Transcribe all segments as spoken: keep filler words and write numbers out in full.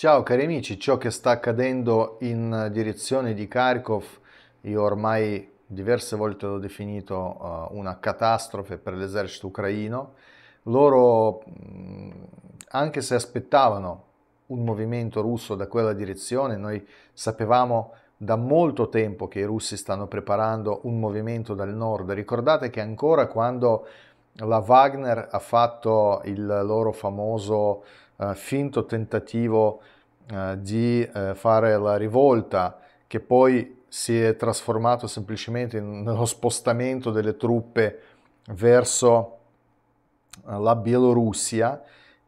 Ciao cari amici, ciò che sta accadendo in direzione di Kharkov, io ormai diverse volte l'ho definito uh, una catastrofe per l'esercito ucraino. Loro, mh, anche se aspettavano un movimento russo da quella direzione, noi sapevamo da molto tempo che i russi stanno preparando un movimento dal nord. Ricordate che ancora quando la Wagner ha fatto il loro famoso uh, finto tentativo uh, di uh, fare la rivolta, che poi si è trasformato semplicemente in, nello spostamento delle truppe verso uh, la Bielorussia,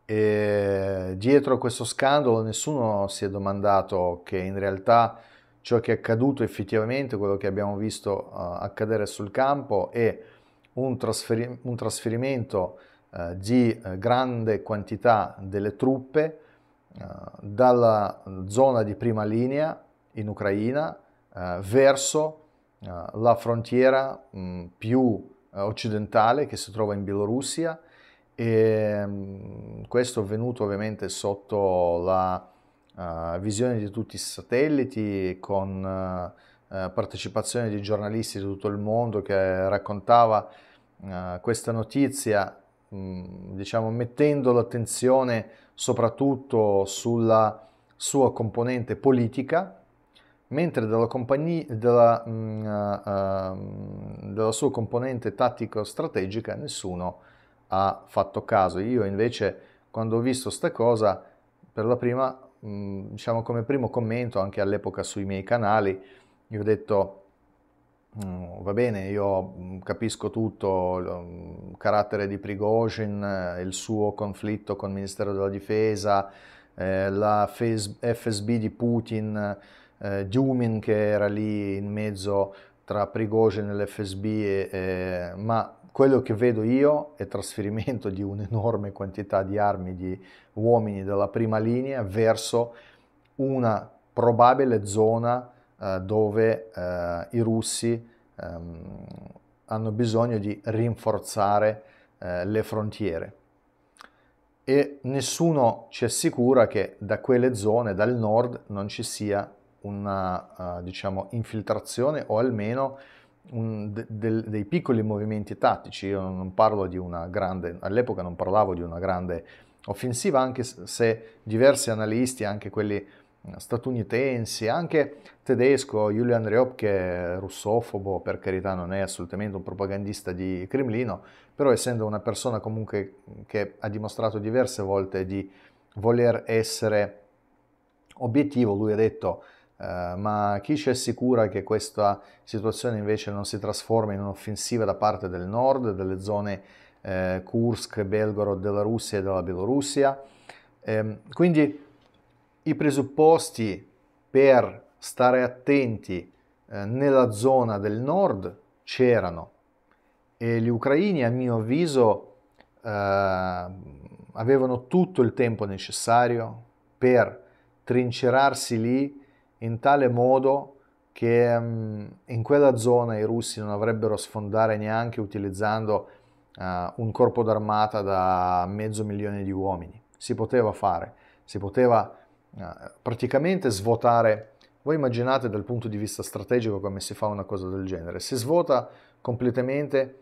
e dietro a questo scandalo nessuno si è domandato che in realtà ciò che è accaduto effettivamente, quello che abbiamo visto uh, accadere sul campo, è un, trasferi- un trasferimento uh, di uh, grande quantità delle truppe uh, dalla zona di prima linea in Ucraina uh, verso uh, la frontiera mh, più uh, occidentale che si trova in Bielorussia. E mh, questo è avvenuto ovviamente sotto la uh, visione di tutti i satelliti, con uh, uh, partecipazione di giornalisti di tutto il mondo, che raccontava uh, questa notizia, mh, diciamo, mettendo l'attenzione soprattutto sulla sua componente politica, mentre della, compagnia, della, mh, uh, della sua componente tattico-strategica nessuno ha fatto caso. Io invece, quando ho visto sta cosa per la prima, mh, diciamo come primo commento anche all'epoca sui miei canali, io ho detto mm, va bene, io mm, capisco tutto, il carattere di Prigozhin, eh, il suo conflitto con il Ministero della Difesa, eh, la F S B di Putin, eh, Dumin che era lì in mezzo tra Prigozhin e l'F S B, e, e, ma quello che vedo io è il trasferimento di un'enorme quantità di armi, di uomini dalla prima linea verso una probabile zona eh, dove eh, i russi ehm, hanno bisogno di rinforzare eh, le frontiere. E nessuno ci assicura che da quelle zone, dal nord, non ci sia una uh, diciamo, infiltrazione, o almeno un, de, de, dei piccoli movimenti tattici. Io non parlo di una grande, all'epoca non parlavo di una grande offensiva, anche se diversi analisti, anche quelli statunitensi, anche tedesco, Julian Reop, che è russofobo, per carità, non è assolutamente un propagandista di Cremlino, però essendo una persona comunque che ha dimostrato diverse volte di voler essere obiettivo, lui ha detto Uh, ma chi ci assicura che questa situazione invece non si trasforma in un'offensiva da parte del nord, delle zone eh, Kursk, Belgorod della Russia e della Bielorussia? Eh, quindi i presupposti per stare attenti eh, nella zona del nord c'erano, e gli ucraini, a mio avviso, eh, avevano tutto il tempo necessario per trincerarsi lì in tale modo che um, in quella zona i russi non avrebbero sfondare neanche utilizzando uh, un corpo d'armata da mezzo milione di uomini. Si poteva fare, si poteva uh, praticamente svuotare. Voi immaginate dal punto di vista strategico come si fa una cosa del genere? Si svuota completamente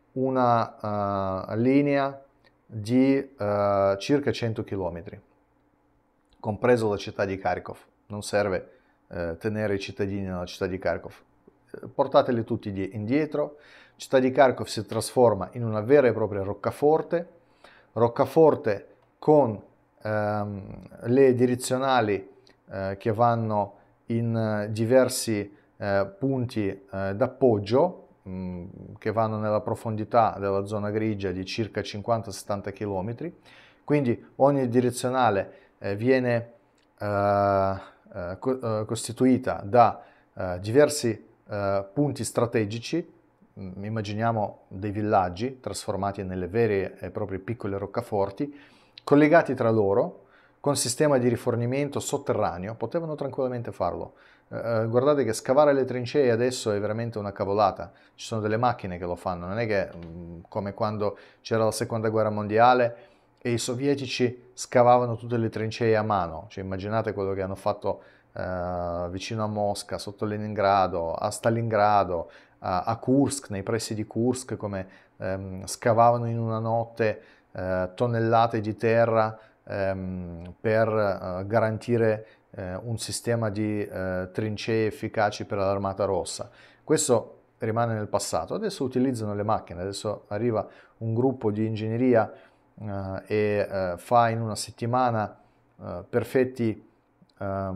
una uh, linea di uh, circa cento chilometri, compreso la città di Kharkov. Non serve uh, tenere i cittadini nella città di Kharkov. Portateli tutti indietro. La città di Kharkov si trasforma in una vera e propria roccaforte, roccaforte con um, le direzionali uh, che vanno in uh, diversi uh, punti uh, d'appoggio, che vanno nella profondità della zona grigia di circa cinquanta settanta km. Quindi ogni direzionale eh, viene eh, eh, co- eh, costituita da eh, diversi eh, punti strategici. Immaginiamo dei villaggi trasformati nelle vere e proprie piccole roccaforti, collegati tra loro con sistema di rifornimento sotterraneo. Potevano tranquillamente farlo. Uh, guardate che scavare le trincee adesso è veramente una cavolata, ci sono delle macchine che lo fanno, non è che um, come quando c'era la seconda guerra mondiale e i sovietici scavavano tutte le trincee a mano, cioè immaginate quello che hanno fatto eh, vicino a Mosca, sotto Leningrado, a Stalingrado, a, a Kursk, nei pressi di Kursk, come ehm, scavavano in una notte eh, tonnellate di terra ehm, per eh, garantire eh, un sistema di eh, trincee efficaci per l'Armata Rossa. Questo rimane nel passato, adesso utilizzano le macchine, adesso arriva un gruppo di ingegneria eh, e eh, fa in una settimana eh, perfetti eh,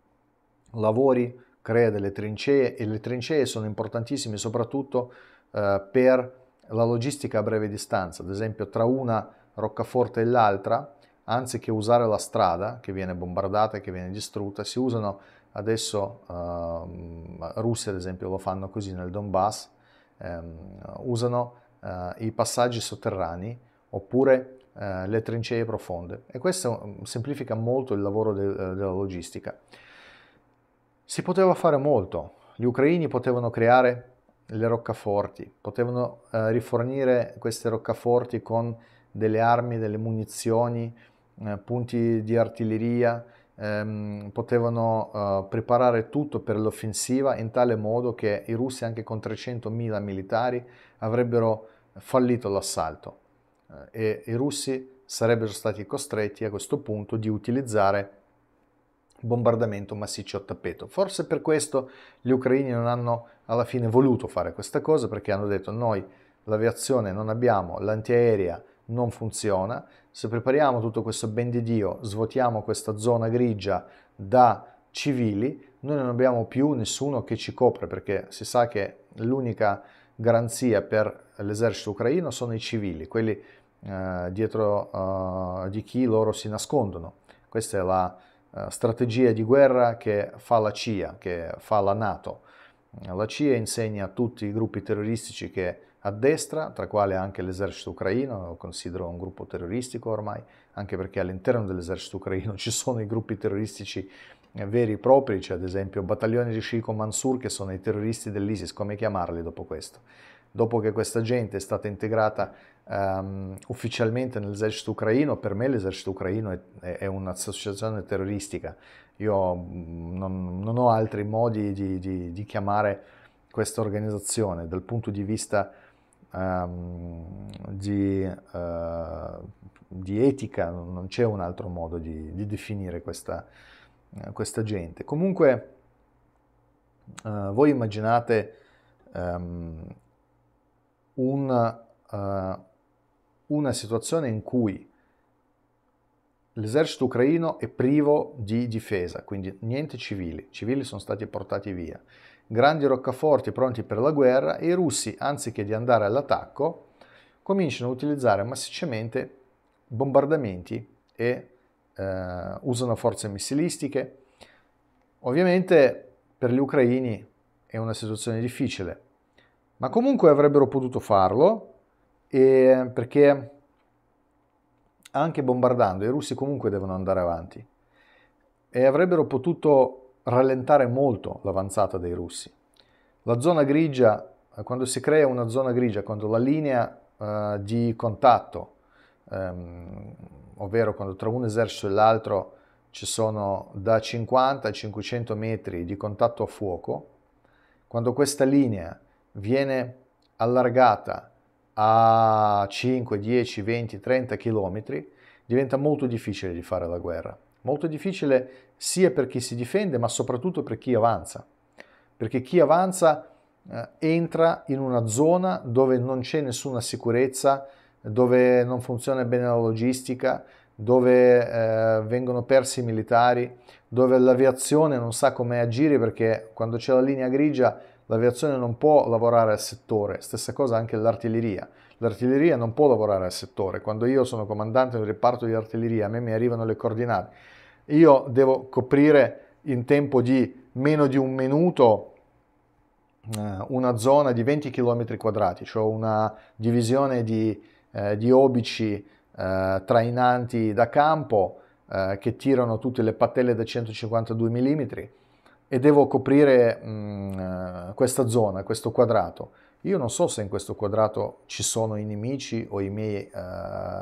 lavori, crea delle trincee e le trincee sono importantissime soprattutto eh, per la logistica a breve distanza, ad esempio tra una roccaforte e l'altra, anziché usare la strada che viene bombardata e che viene distrutta, si usano adesso, eh, Russia ad esempio lo fanno così nel Donbass, ehm, usano eh, i passaggi sotterranei oppure eh, le trincee profonde e questo semplifica molto il lavoro de- della logistica. Si poteva fare molto, gli ucraini potevano creare le roccaforti, potevano eh, rifornire queste roccaforti con delle armi, delle munizioni, eh, punti di artiglieria, ehm, potevano eh, preparare tutto per l'offensiva in tale modo che i russi anche con trecentomila militari avrebbero fallito l'assalto eh, e i russi sarebbero stati costretti a questo punto di utilizzare bombardamento massiccio a tappeto. Forse per questo gli ucraini non hanno alla fine voluto fare questa cosa, perché hanno detto noi l'aviazione non abbiamo, l'antiaerea non funziona, se prepariamo tutto questo ben di Dio, svuotiamo questa zona grigia da civili, noi non abbiamo più nessuno che ci copre, perché si sa che l'unica garanzia per l'esercito ucraino sono i civili, quelli eh, dietro eh, di chi loro si nascondono. Questa è la Uh, strategia di guerra che fa la C I A, che fa la NATO. La C I A insegna a tutti i gruppi terroristici che addestra, tra quali anche l'esercito ucraino, lo considero un gruppo terroristico ormai, anche perché all'interno dell'esercito ucraino ci sono i gruppi terroristici eh, veri e propri, c'è ad esempio battaglioni di Shiko Mansur che sono i terroristi dell'ISIS, come chiamarli dopo questo? Dopo che questa gente è stata integrata um, ufficialmente nell'esercito ucraino, per me l'esercito ucraino è, è, è un'associazione terroristica. Io non, non ho altri modi di, di, di chiamare questa organizzazione dal punto di vista um, di, uh, di etica, non c'è un altro modo di, di definire questa, uh, questa gente. Comunque uh, voi immaginate um, una, uh, una situazione in cui l'esercito ucraino è privo di difesa, quindi niente civili, i civili sono stati portati via, grandi roccaforti pronti per la guerra e i russi, anziché di andare all'attacco, cominciano a utilizzare massicciamente bombardamenti e eh, usano forze missilistiche. Ovviamente per gli ucraini è una situazione difficile, ma comunque avrebbero potuto farlo e perché anche bombardando i russi comunque devono andare avanti e avrebbero potuto rallentare molto l'avanzata dei russi. La zona grigia, quando si crea una zona grigia, quando la linea uh, di contatto, um, ovvero quando tra un esercito e l'altro ci sono da cinquanta a cinquecento metri di contatto a fuoco, quando questa linea viene allargata a cinque, dieci, venti, trenta chilometri, diventa molto difficile di fare la guerra. Molto difficile sia per chi si difende, ma soprattutto per chi avanza. Perché chi avanza eh, entra in una zona dove non c'è nessuna sicurezza, dove non funziona bene la logistica, dove eh, vengono persi i militari, dove l'aviazione non sa come agire perché quando c'è la linea grigia l'aviazione non può lavorare al settore, stessa cosa anche l'artiglieria. L'artiglieria non può lavorare al settore. Quando io sono comandante di un reparto di artiglieria, a me mi arrivano le coordinate. Io devo coprire in tempo di meno di un minuto eh, una zona di venti chilometri quadrati, cioè una divisione di, eh, di obici eh, trainanti da campo eh, che tirano tutte le pattelle da centocinquantadue millimetri e devo coprire mh, questa zona, questo quadrato. Io non so se in questo quadrato ci sono i nemici o i miei uh,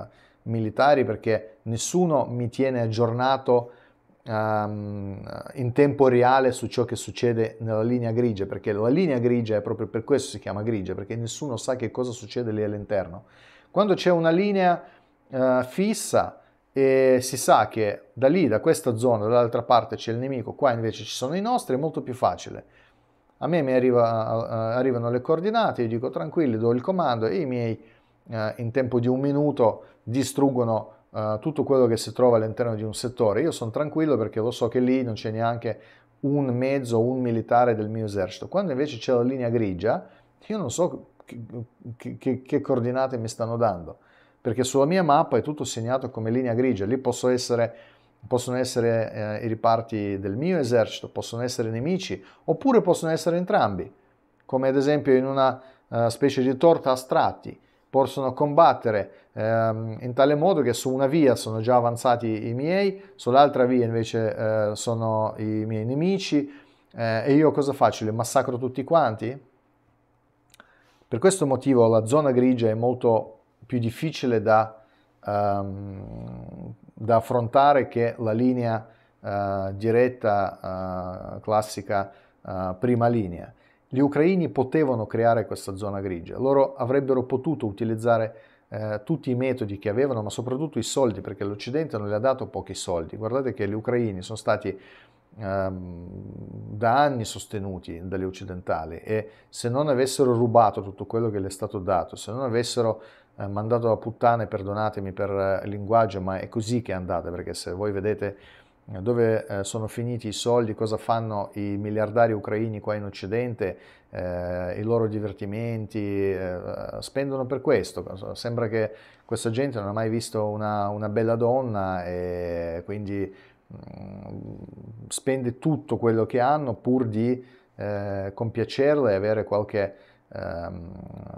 militari perché nessuno mi tiene aggiornato um, in tempo reale su ciò che succede nella linea grigia, perché la linea grigia è proprio per questo si chiama grigia, perché nessuno sa che cosa succede lì all'interno. Quando c'è una linea uh, fissa e si sa che da lì, da questa zona, dall'altra parte c'è il nemico, qua invece ci sono i nostri, è molto più facile. A me mi arriva, uh, arrivano le coordinate, io dico tranquilli, do il comando e i miei uh, in tempo di un minuto distruggono uh, tutto quello che si trova all'interno di un settore. Io sono tranquillo perché lo so che lì non c'è neanche un mezzo, un militare del mio esercito. Quando invece c'è la linea grigia, io non so che, che, che coordinate mi stanno dando, perché sulla mia mappa è tutto segnato come linea grigia. Lì posso essere... possono essere eh, i riparti del mio esercito, possono essere nemici, oppure possono essere entrambi, come ad esempio in una uh, specie di torta a strati, possono combattere ehm, in tale modo che su una via sono già avanzati i miei, sull'altra via invece eh, sono i miei nemici, eh, e io cosa faccio? Li massacro tutti quanti? Per questo motivo la zona grigia è molto più difficile da Um, da affrontare che la linea uh, diretta uh, classica uh, prima linea. Gli ucraini potevano creare questa zona grigia, loro avrebbero potuto utilizzare uh, tutti i metodi che avevano, ma soprattutto i soldi, perché l'Occidente non le ha dato pochi soldi. Guardate che gli ucraini sono stati um, da anni sostenuti dagli occidentali e se non avessero rubato tutto quello che le è stato dato, se non avessero mandato a puttane, perdonatemi per il linguaggio, ma è così che è andata, perché se voi vedete dove sono finiti i soldi, cosa fanno i miliardari ucraini qua in Occidente, eh, i loro divertimenti, eh, spendono per questo. Sembra che questa gente non ha mai visto una, una bella donna e quindi mh, spende tutto quello che hanno pur di eh, compiacerla e avere qualche... Ehm,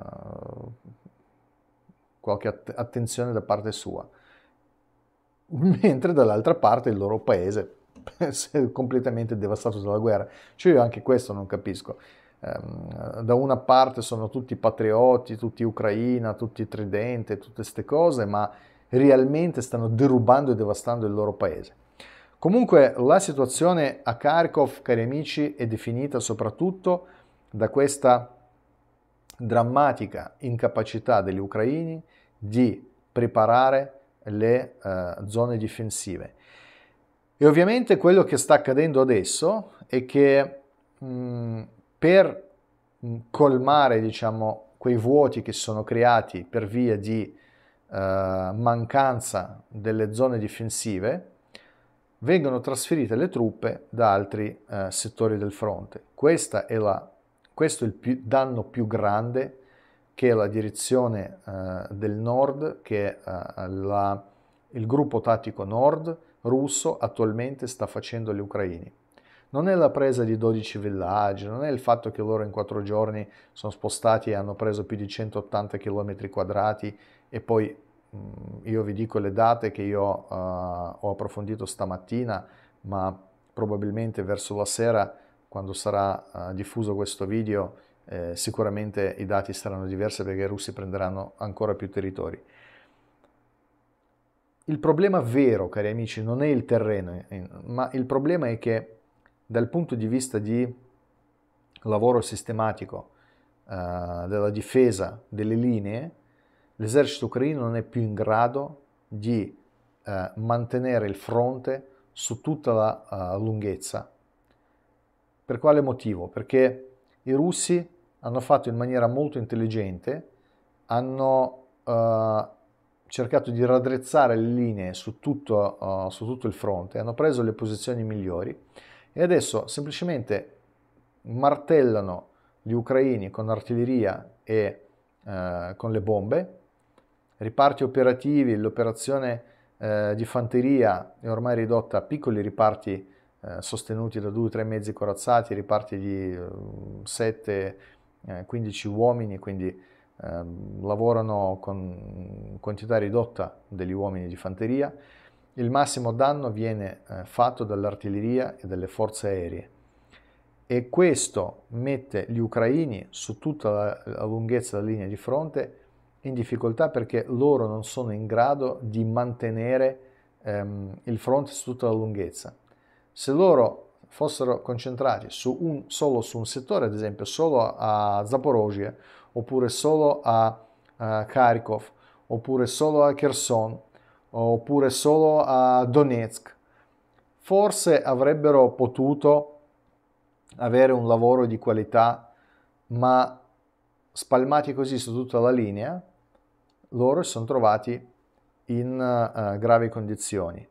qualche attenzione da parte sua, mentre dall'altra parte il loro paese è completamente devastato dalla guerra. Cioè io anche questo non capisco. Um, da una parte sono tutti patrioti, tutti Ucraina, tutti Tridente, tutte queste cose, ma realmente stanno derubando e devastando il loro paese. Comunque la situazione a Kharkov, cari amici, è definita soprattutto da questa drammatica incapacità degli ucraini di preparare le uh, zone difensive. E ovviamente quello che sta accadendo adesso è che mh, per mh, colmare, diciamo, quei vuoti che sono creati per via di uh, mancanza delle zone difensive, vengono trasferite le truppe da altri uh, settori del fronte. Questa è la Questo è il più, danno più grande che la direzione eh, del nord, che eh, la, il gruppo tattico nord russo attualmente sta facendo agli ucraini. Non è la presa di dodici villaggi, non è il fatto che loro in quattro giorni sono spostati e hanno preso più di centottanta chilometri quadrati e poi mh, io vi dico le date che io eh, ho approfondito stamattina, ma probabilmente verso la sera, quando sarà uh, diffuso questo video, eh, sicuramente i dati saranno diversi perché i russi prenderanno ancora più territori. Il problema vero, cari amici, non è il terreno, ma il problema è che dal punto di vista di lavoro sistematico uh, della difesa delle linee, l'esercito ucraino non è più in grado di uh, mantenere il fronte su tutta la uh, lunghezza. Per quale motivo? Perché i russi hanno fatto in maniera molto intelligente, hanno uh, cercato di raddrizzare le linee su tutto, uh, su tutto il fronte, hanno preso le posizioni migliori e adesso semplicemente martellano gli ucraini con artiglieria e uh, con le bombe, riparti operativi, l'operazione uh, di fanteria è ormai ridotta a piccoli riparti Eh, sostenuti da due o tre mezzi corazzati, riparti di eh, sette quindici uomini, quindi eh, lavorano con quantità ridotta degli uomini di fanteria. Il massimo danno viene eh, fatto dall'artiglieria e dalle forze aeree e questo mette gli ucraini su tutta la, la lunghezza della linea di fronte in difficoltà perché loro non sono in grado di mantenere ehm, il fronte su tutta la lunghezza. Se loro fossero concentrati su un, solo su un settore, ad esempio solo a Zaporozhye, oppure solo a, a Kharkov, oppure solo a Kherson, oppure solo a Donetsk, forse avrebbero potuto avere un lavoro di qualità, ma spalmati così su tutta la linea, loro si sono trovati in uh, gravi condizioni.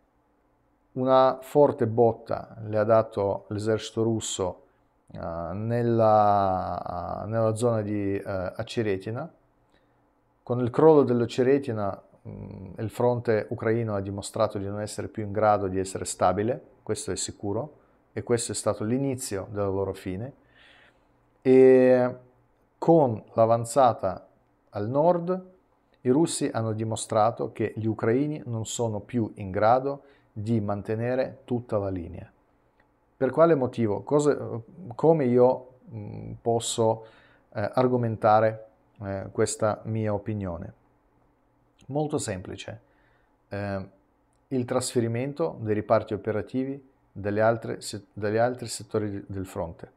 Una forte botta le ha dato l'esercito russo uh, nella, uh, nella zona di uh, Aciretina. Con il crollo dell'Aciretina um, il fronte ucraino ha dimostrato di non essere più in grado di essere stabile, questo è sicuro, e questo è stato l'inizio della loro fine. E con l'avanzata al nord i russi hanno dimostrato che gli ucraini non sono più in grado di mantenere tutta la linea. Per quale motivo? Cosa, come io mh, posso eh, argomentare eh, questa mia opinione? Molto semplice. Eh, il trasferimento dei riparti operativi dagli altri, dagli altri settori del fronte.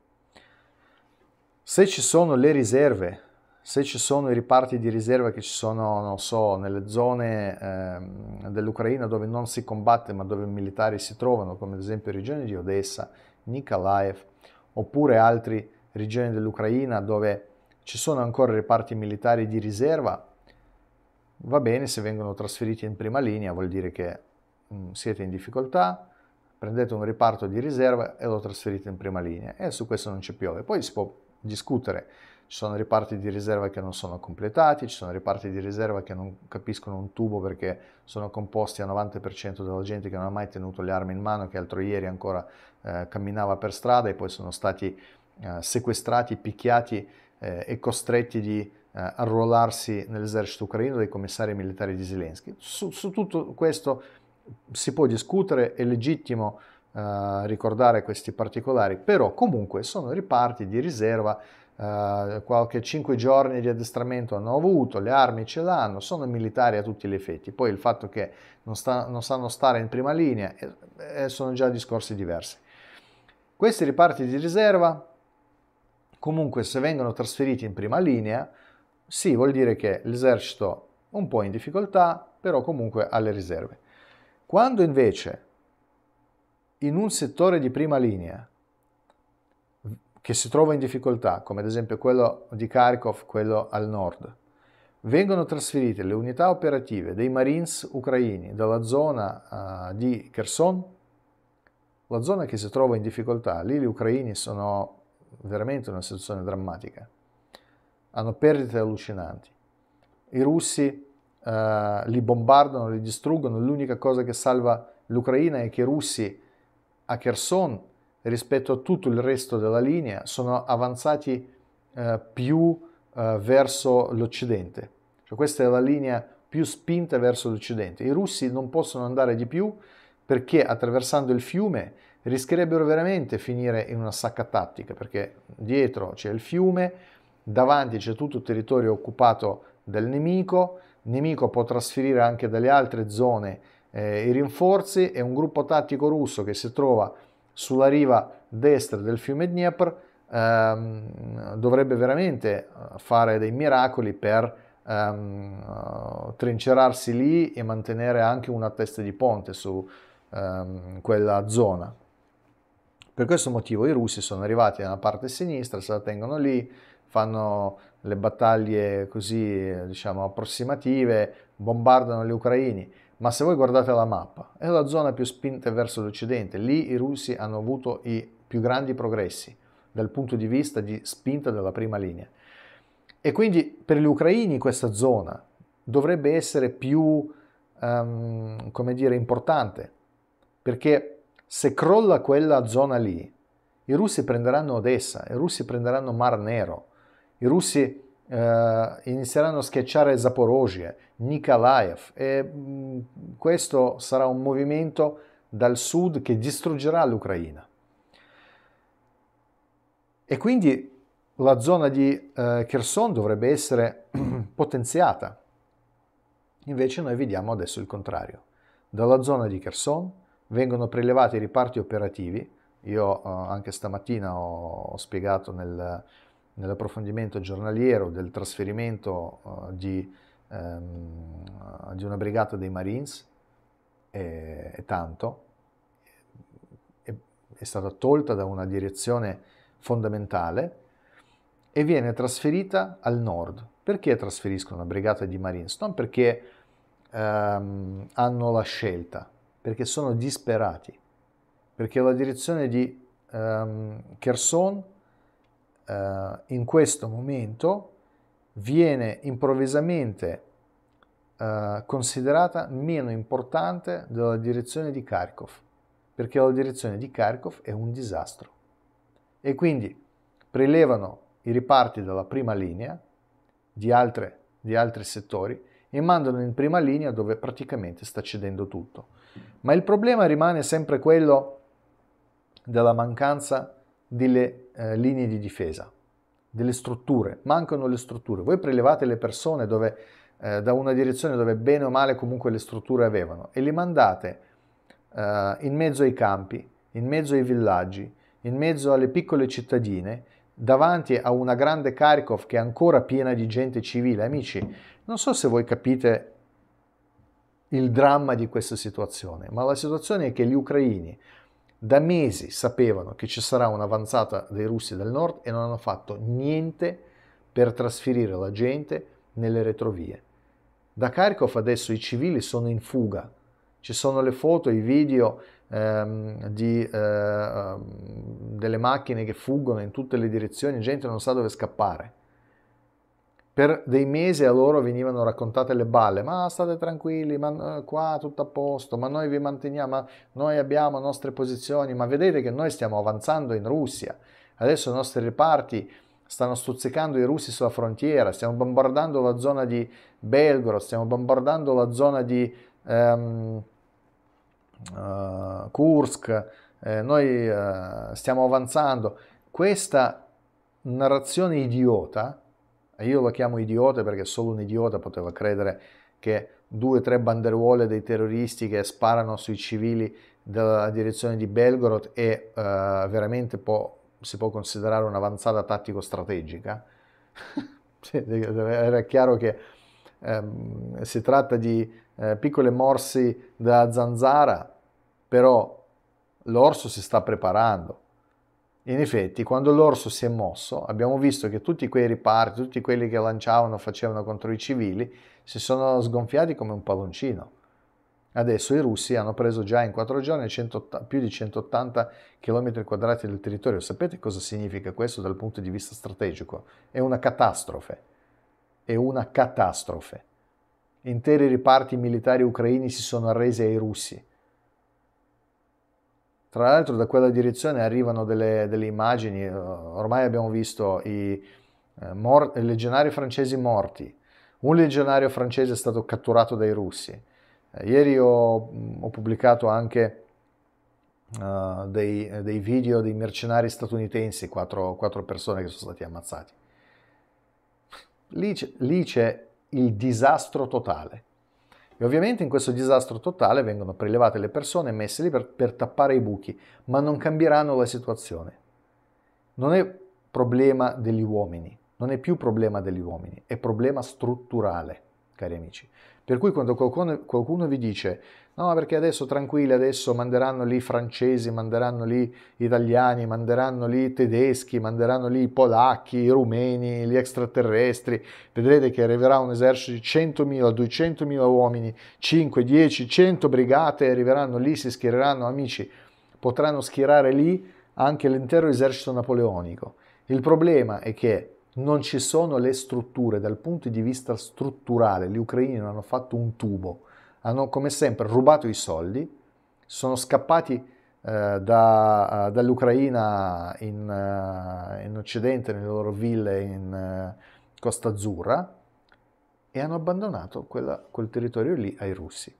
Se ci sono le riserve, se ci sono i riparti di riserva che ci sono, non so, nelle zone eh, dell'Ucraina dove non si combatte ma dove i militari si trovano, come ad esempio regioni di Odessa, Nikolaev, oppure altre regioni dell'Ucraina dove ci sono ancora riparti militari di riserva, va bene se vengono trasferiti in prima linea, vuol dire che mh, siete in difficoltà, prendete un riparto di riserva e lo trasferite in prima linea e su questo non ci piove. Poi si può discutere, ci sono riparti di riserva che non sono completati, ci sono riparti di riserva che non capiscono un tubo perché sono composti al novanta per cento della gente che non ha mai tenuto le armi in mano, che altro ieri ancora eh, camminava per strada e poi sono stati eh, sequestrati, picchiati eh, e costretti di eh, arruolarsi nell'esercito ucraino dai commissari militari di Zelensky. Su, su tutto questo si può discutere, è legittimo Uh, ricordare questi particolari, però comunque sono riparti di riserva, uh, qualche cinque giorni di addestramento hanno avuto, le armi ce l'hanno, sono militari a tutti gli effetti. Poi il fatto che non, sta, non sanno stare in prima linea eh, eh, sono già discorsi diversi. Questi riparti di riserva comunque se vengono trasferiti in prima linea, sì, vuol dire che l'esercito è un po' in difficoltà, però comunque ha le riserve. Quando invece in un settore di prima linea che si trova in difficoltà, come ad esempio quello di Kharkov, quello al nord, vengono trasferite le unità operative dei Marines ucraini dalla zona uh, di Kherson, la zona che si trova in difficoltà, lì gli ucraini sono veramente in una situazione drammatica, hanno perdite allucinanti. I russi uh, li bombardano, li distruggono, l'unica cosa che salva l'Ucraina è che i russi a Kherson rispetto a tutto il resto della linea sono avanzati eh, più eh, verso l'occidente, cioè questa è la linea più spinta verso l'occidente. I russi non possono andare di più perché attraversando il fiume rischierebbero veramente finire in una sacca tattica, perché dietro c'è il fiume, davanti c'è tutto il territorio occupato del nemico, il nemico può trasferire anche dalle altre zone Eh, i rinforzi e un gruppo tattico russo che si trova sulla riva destra del fiume Dnieper ehm, dovrebbe veramente fare dei miracoli per ehm, trincerarsi lì e mantenere anche una testa di ponte su ehm, quella zona. Per questo motivo i russi sono arrivati nella parte sinistra, se la tengono lì, fanno le battaglie così, diciamo, approssimative, bombardano gli ucraini. Ma se voi guardate la mappa, è la zona più spinta verso l'occidente, lì i russi hanno avuto i più grandi progressi dal punto di vista di spinta della prima linea. E quindi per gli ucraini questa zona dovrebbe essere più, um, come dire, importante, perché se crolla quella zona lì, i russi prenderanno Odessa, i russi prenderanno Mar Nero, i russi Uh, inizieranno a schiacciare Zaporozhye, Nikolaev e mh, questo sarà un movimento dal sud che distruggerà l'Ucraina. E quindi la zona di eh, Kherson dovrebbe essere potenziata. Invece noi vediamo adesso il contrario. Dalla zona di Kherson vengono prelevati i reparti operativi. Io eh, anche stamattina ho, ho spiegato nel, nell'approfondimento giornaliero del trasferimento uh, di, um, di una brigata dei Marines, e, e tanto, è, è stata tolta da una direzione fondamentale e viene trasferita al nord. Perché trasferiscono una brigata di Marines? Non perché um, hanno la scelta, perché sono disperati, perché la direzione di um, Kherson Uh, in questo momento viene improvvisamente uh, considerata meno importante della direzione di Kharkov, perché la direzione di Kharkov è un disastro. E quindi prelevano i reparti dalla prima linea di, altre, di altri settori e mandano in prima linea dove praticamente sta cedendo tutto. Ma il problema rimane sempre quello della mancanza delle eh, linee di difesa, delle strutture. Mancano le strutture. Voi prelevate le persone dove, eh, da una direzione dove bene o male comunque le strutture avevano e li mandate eh, in mezzo ai campi, in mezzo ai villaggi, in mezzo alle piccole cittadine, davanti a una grande Kharkov che è ancora piena di gente civile. Amici, non so se voi capite il dramma di questa situazione, ma la situazione è che gli ucraini da mesi sapevano che ci sarà un'avanzata dei russi del nord e non hanno fatto niente per trasferire la gente nelle retrovie. Da Kharkov adesso i civili sono in fuga. Ci sono le foto, i video ehm, di, eh, delle macchine che fuggono in tutte le direzioni, gente non sa dove scappare. Per dei mesi a loro venivano raccontate le balle, ma state tranquilli, ma qua tutto a posto, ma noi vi manteniamo, ma noi abbiamo nostre posizioni, ma vedete che noi stiamo avanzando in Russia, adesso i nostri reparti stanno stuzzicando i russi sulla frontiera, stiamo bombardando la zona di Belgorod, stiamo bombardando la zona di um, uh, Kursk, eh, noi uh, stiamo avanzando. Questa narrazione idiota, io lo chiamo idiota perché solo un idiota poteva credere che due o tre banderuole dei terroristi che sparano sui civili dalla direzione di Belgorod e uh, veramente può, si può considerare un'avanzata tattico-strategica. Era chiaro che um, si tratta di uh, piccole morsi da zanzara, però l'orso si sta preparando. In effetti, quando l'orso si è mosso, abbiamo visto che tutti quei reparti, tutti quelli che lanciavano, facevano contro i civili, si sono sgonfiati come un palloncino. Adesso i russi hanno preso già in quattro giorni centottanta, più di centottanta chilometri quadrati del territorio. Sapete cosa significa questo dal punto di vista strategico? È una catastrofe. È una catastrofe. Interi reparti militari ucraini si sono arresi ai russi. Tra l'altro da quella direzione arrivano delle, delle immagini, ormai abbiamo visto i, eh, mor- i legionari francesi morti, un legionario francese è stato catturato dai russi. Eh, ieri ho, ho pubblicato anche uh, dei, dei video dei mercenari statunitensi, quattro, quattro persone che sono stati ammazzati. Lì c'è, lì c'è il disastro totale. E ovviamente in questo disastro totale vengono prelevate le persone e messe lì per, per tappare i buchi, ma non cambieranno la situazione. Non è problema degli uomini, non è più problema degli uomini, è problema strutturale, cari amici. Per cui quando qualcuno, qualcuno vi dice no, perché adesso tranquilli, adesso manderanno lì i francesi, manderanno lì gli italiani, manderanno lì i tedeschi, manderanno lì i polacchi, i rumeni, gli extraterrestri, vedrete che arriverà un esercito di centomila, duecentomila uomini, cinque, dieci, cento brigate, arriveranno lì, si schiereranno, amici, potranno schierare lì anche l'intero esercito napoleonico. Il problema è che non ci sono le strutture, dal punto di vista strutturale, gli ucraini non hanno fatto un tubo, hanno come sempre rubato i soldi, sono scappati eh, da, dall'Ucraina in, uh, in occidente, nelle loro ville in uh, Costa Azzurra e hanno abbandonato quella, quel territorio lì ai russi.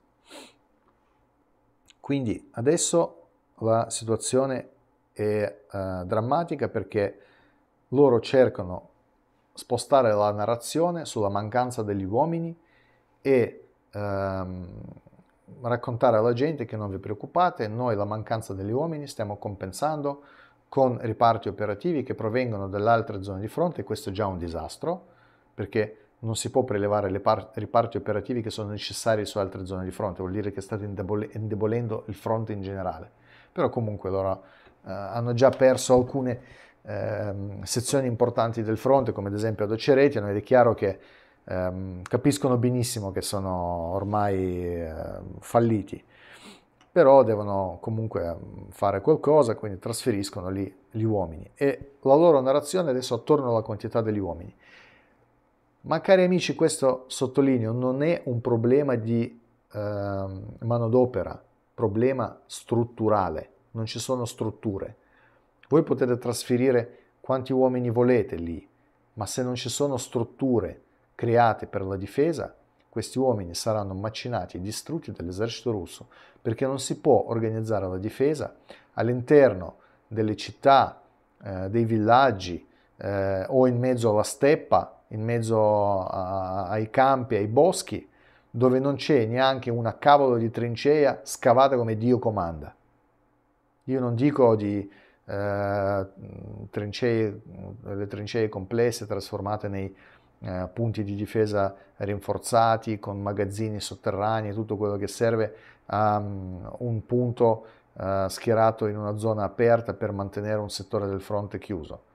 Quindi adesso la situazione è uh, drammatica perché loro cercano spostare la narrazione sulla mancanza degli uomini e ehm, raccontare alla gente che non vi preoccupate, noi la mancanza degli uomini stiamo compensando con riparti operativi che provengono dalle altre zone di fronte, e questo è già un disastro, perché non si può prelevare i riparti operativi che sono necessari su altre zone di fronte, vuol dire che state indebole indebolendo il fronte in generale. Però comunque loro eh, hanno già perso alcune eh, sezioni importanti del fronte, come ad esempio ad Oceretino, ed è chiaro che eh, capiscono benissimo che sono ormai eh, falliti, però devono comunque fare qualcosa, quindi trasferiscono lì gli uomini. E la loro narrazione adesso attorno alla quantità degli uomini. Ma cari amici, questo sottolineo, non è un problema di eh, manodopera, problema strutturale, non ci sono strutture. Voi potete trasferire quanti uomini volete lì, ma se non ci sono strutture create per la difesa, questi uomini saranno macinati e distrutti dall'esercito russo, perché non si può organizzare la difesa all'interno delle città, eh, dei villaggi eh, o in mezzo alla steppa, in mezzo a, ai campi, ai boschi, dove non c'è neanche una cavolo di trincea scavata come Dio comanda. Io non dico di eh, trincee, le trincee complesse trasformate nei eh, punti di difesa rinforzati con magazzini sotterranei, tutto quello che serve a um, un punto uh, schierato in una zona aperta per mantenere un settore del fronte chiuso.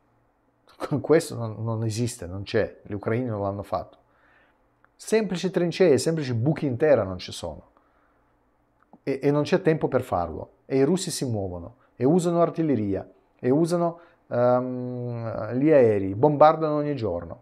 Questo non, non esiste, non c'è, gli ucraini non l'hanno fatto. Semplici trincee, semplici buchi in terra non ci sono. E, e non c'è tempo per farlo. E i russi si muovono, e usano artiglieria, e usano um, gli aerei, bombardano ogni giorno.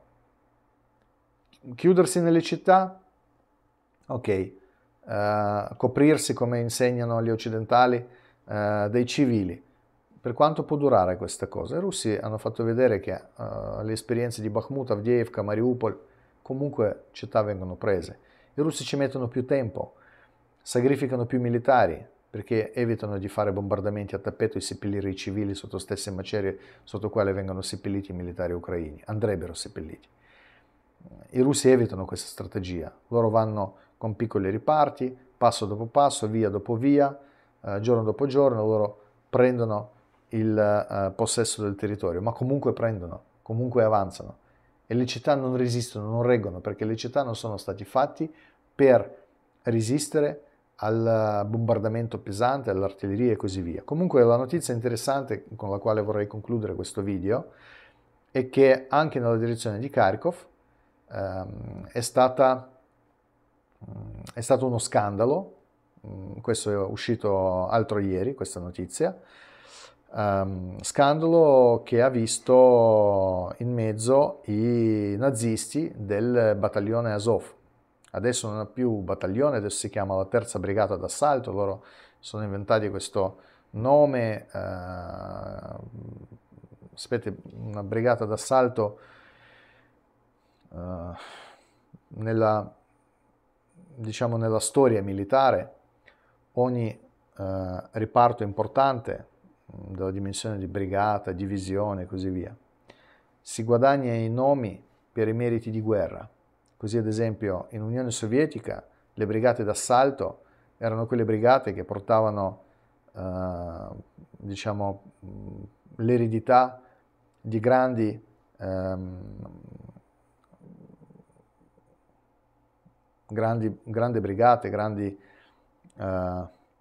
Chiudersi nelle città? Ok. Uh, coprirsi, come insegnano gli occidentali, uh, dei civili. Per quanto può durare questa cosa? I russi hanno fatto vedere che uh, le esperienze di Bakhmut, Avdiivka, Mariupol, comunque città vengono prese. I russi ci mettono più tempo, sacrificano più militari, perché evitano di fare bombardamenti a tappeto e seppellire i civili sotto stesse macerie sotto quale vengono seppelliti i militari ucraini, andrebbero seppelliti. I russi evitano questa strategia, loro vanno con piccoli riparti, passo dopo passo, via dopo via, eh, giorno dopo giorno, loro prendono il eh, possesso del territorio, ma comunque prendono, comunque avanzano. E le città non resistono, non reggono, perché le città non sono stati fatti per resistere al bombardamento pesante, all'artiglieria e così via. Comunque la notizia interessante con la quale vorrei concludere questo video è che anche nella direzione di Kharkov ehm, è stata è stato uno scandalo, questo è uscito altro ieri, questa notizia, um, scandalo che ha visto in mezzo i nazisti del battaglione Azov. Adesso non è più battaglione, adesso si chiama la terza brigata d'assalto, loro sono inventati questo nome, eh, aspetta, una brigata d'assalto eh, nella, diciamo, nella storia militare, ogni eh, riparto importante della dimensione di brigata, divisione e così via, si guadagna i nomi per i meriti di guerra. Così ad esempio in Unione Sovietica le brigate d'assalto erano quelle brigate che portavano eh, diciamo, l'eredità di grandi ehm, grandi, grandi brigate, grandi eh,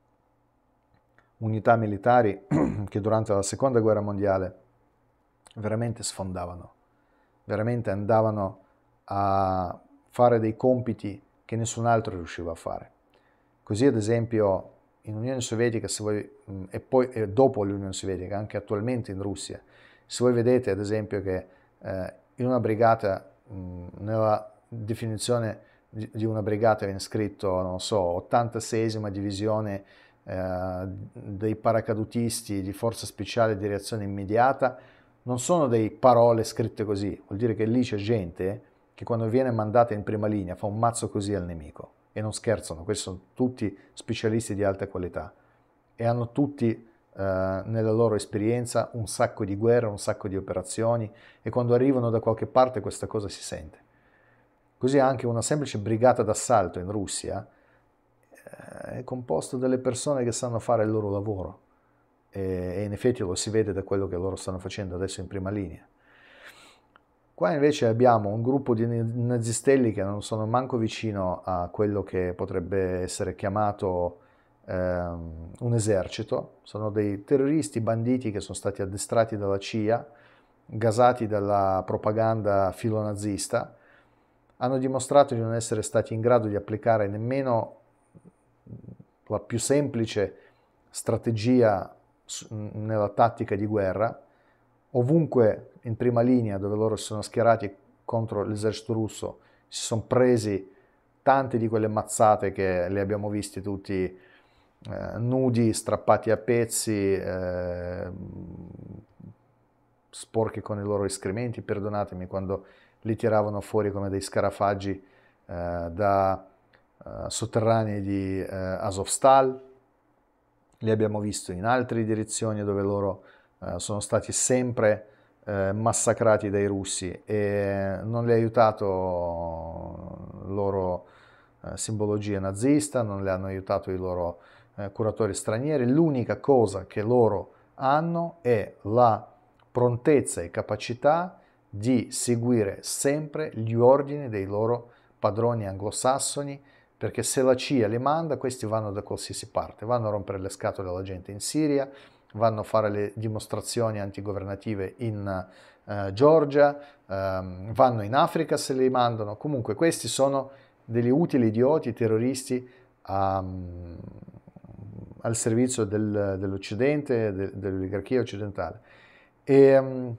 unità militari che durante la seconda guerra mondiale veramente sfondavano, veramente andavano a fare dei compiti che nessun altro riusciva a fare. Così ad esempio in Unione Sovietica, se voi, e poi e dopo l'Unione Sovietica, anche attualmente in Russia, se voi vedete ad esempio che eh, in una brigata, mh, nella definizione di, di una brigata viene scritto, non so, ottantaseiesima divisione eh, dei paracadutisti di forza speciale di reazione immediata, non sono delle parole scritte così, vuol dire che lì c'è gente che quando viene mandata in prima linea fa un mazzo così al nemico, e non scherzano, questi sono tutti specialisti di alta qualità e hanno tutti eh, nella loro esperienza un sacco di guerre, un sacco di operazioni, e quando arrivano da qualche parte questa cosa si sente. Così anche una semplice brigata d'assalto in Russia eh, è composto dalle persone che sanno fare il loro lavoro, e, e in effetti lo si vede da quello che loro stanno facendo adesso in prima linea. Qua invece abbiamo un gruppo di nazistelli che non sono manco vicino a quello che potrebbe essere chiamato ehm, un esercito. Sono dei terroristi, banditi che sono stati addestrati dalla C I A, gasati dalla propaganda filonazista. Hanno dimostrato di non essere stati in grado di applicare nemmeno la più semplice strategia nella tattica di guerra. Ovunque in prima linea dove loro si sono schierati contro l'esercito russo si sono presi tante di quelle mazzate che le abbiamo visti tutti eh, nudi, strappati a pezzi, eh, sporchi con i loro escrementi, perdonatemi, quando li tiravano fuori come dei scarafaggi eh, da eh, sotterranei di eh, Azovstal. Li abbiamo visti in altre direzioni dove loro eh, sono stati sempre eh, massacrati dai russi, e non li ha aiutato la loro eh, simbologia nazista, non le hanno aiutato i loro eh, curatori stranieri. L'unica cosa che loro hanno è la prontezza e capacità di seguire sempre gli ordini dei loro padroni anglosassoni, perché se la C I A li manda, questi vanno da qualsiasi parte, vanno a rompere le scatole alla gente in Siria, vanno a fare le dimostrazioni antigovernative in uh, Georgia, um, vanno in Africa se li mandano. Comunque questi sono degli utili idioti terroristi um, al servizio del, dell'Occidente, de, dell'oligarchia occidentale. E um,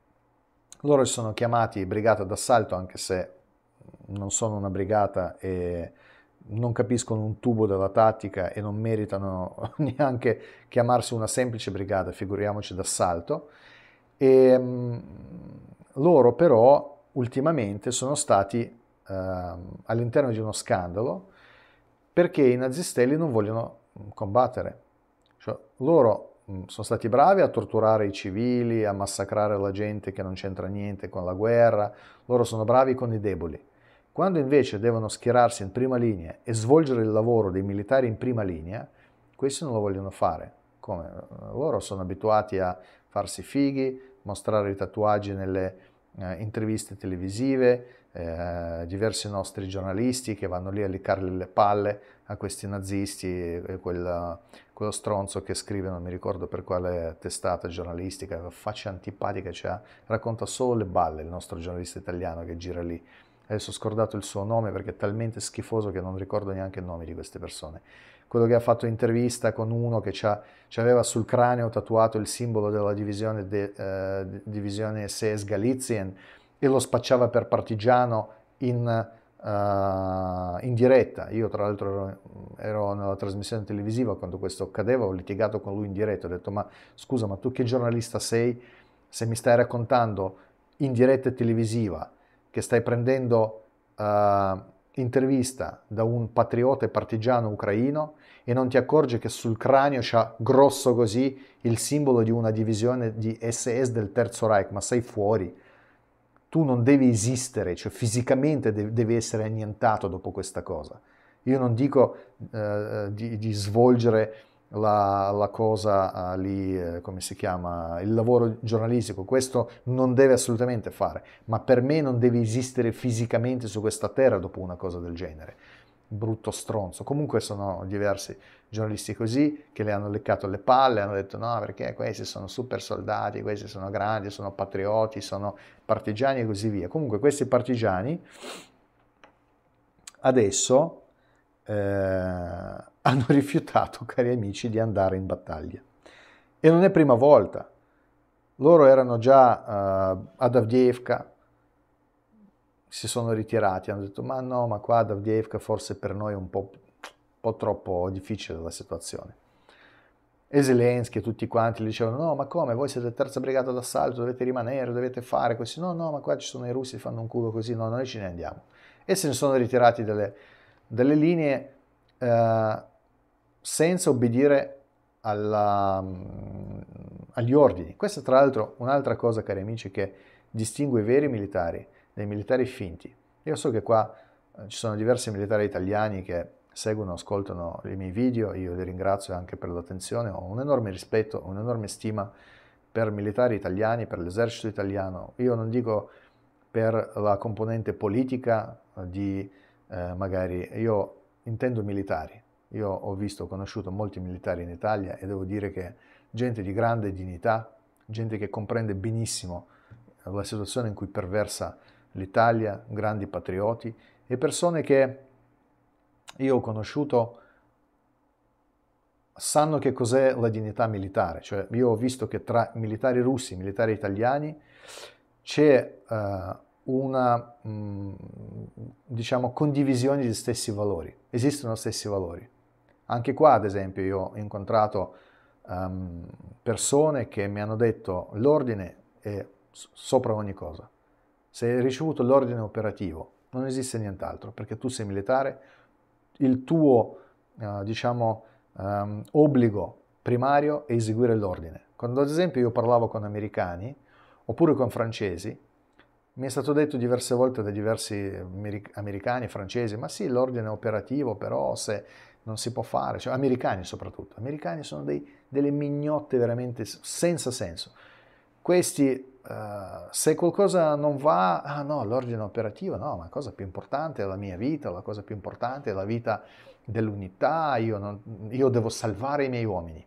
loro sono chiamati brigata d'assalto, anche se non sono una brigata e non capiscono un tubo della tattica e non meritano neanche chiamarsi una semplice brigata, figuriamoci d'assalto. E um, loro però ultimamente sono stati uh, all'interno di uno scandalo perché i nazistelli non vogliono combattere. Cioè, loro sono stati bravi a torturare i civili, a massacrare la gente che non c'entra niente con la guerra, loro sono bravi con i deboli. Quando invece devono schierarsi in prima linea e svolgere il lavoro dei militari in prima linea, questi non lo vogliono fare. Come? Loro sono abituati a farsi fighi, mostrare i tatuaggi nelle eh, interviste televisive, eh, diversi nostri giornalisti che vanno lì a leccarle le palle a questi nazisti, e quel, quello stronzo che scrive, non mi ricordo per quale testata giornalistica, faccia antipatica, cioè, racconta solo le balle, il nostro giornalista italiano che gira lì. Adesso ho scordato il suo nome perché è talmente schifoso che non ricordo neanche il nome di queste persone. Quello che ha fatto intervista con uno che aveva sul cranio tatuato il simbolo della divisione, de, eh, divisione S S Galizien e lo spacciava per partigiano in, uh, in diretta. Io tra l'altro ero, ero nella trasmissione televisiva quando questo accadeva, ho litigato con lui in diretta, ho detto: ma scusa, ma tu che giornalista sei se mi stai raccontando in diretta televisiva che stai prendendo uh, intervista da un patriota e partigiano ucraino e non ti accorgi che sul cranio c'ha grosso così il simbolo di una divisione di S S del Terzo Reich? Ma sei fuori, tu non devi esistere, cioè fisicamente devi essere annientato dopo questa cosa. Io non dico uh, di, di svolgere La, la cosa uh, lì, eh, come si chiama, il lavoro giornalistico, questo non deve assolutamente fare, ma per me non devi esistere fisicamente su questa terra dopo una cosa del genere. Brutto stronzo. Comunque sono diversi giornalisti così che le hanno leccato le palle, hanno detto no perché questi sono super soldati, questi sono grandi, sono patrioti, sono partigiani e così via. Comunque questi partigiani adesso Eh, hanno rifiutato, cari amici, di andare in battaglia. E non è prima volta. Loro erano già uh, ad Avdiivka, si sono ritirati, hanno detto ma no, ma qua ad Avdiivka forse per noi è un po', un po' troppo difficile la situazione. E Zelensky e tutti quanti gli dicevano no, ma come, voi siete terza brigata d'assalto, dovete rimanere, dovete fare così. No, no, ma qua ci sono i russi, fanno un culo così, no, noi ce ne andiamo. E se ne sono ritirati dalle, dalle linee eh, senza obbedire alla, agli ordini. Questa tra l'altro un'altra cosa, cari amici, che distingue i veri militari dai militari finti. Io so che qua eh, ci sono diversi militari italiani che seguono, ascoltano i miei video, io li ringrazio anche per l'attenzione, ho un enorme rispetto, un'enorme stima per militari italiani, per l'esercito italiano. Io non dico per la componente politica di eh, magari, io intendo militari. Io ho visto, ho conosciuto molti militari in Italia e devo dire che gente di grande dignità, gente che comprende benissimo la situazione in cui perversa l'Italia, grandi patrioti e persone che io ho conosciuto sanno che cos'è la dignità militare. Cioè io ho visto che tra i militari russi e i militari italiani c'è uh, una mh, diciamo condivisione di stessi valori, esistono stessi valori. Anche qua, ad esempio, io ho incontrato um, persone che mi hanno detto l'ordine è sopra ogni cosa. Se hai ricevuto l'ordine operativo, non esiste nient'altro, perché tu sei militare, il tuo, uh, diciamo, um, obbligo primario è eseguire l'ordine. Quando, ad esempio, io parlavo con americani, oppure con francesi, mi è stato detto diverse volte da diversi americani, francesi, ma sì, l'ordine operativo, però se non si può fare, cioè americani soprattutto, americani sono dei, delle mignotte veramente senza senso. Questi, uh, se qualcosa non va, ah no, l'ordine operativo, no, ma la cosa più importante è la mia vita, la cosa più importante è la vita dell'unità, io, non, io devo salvare i miei uomini.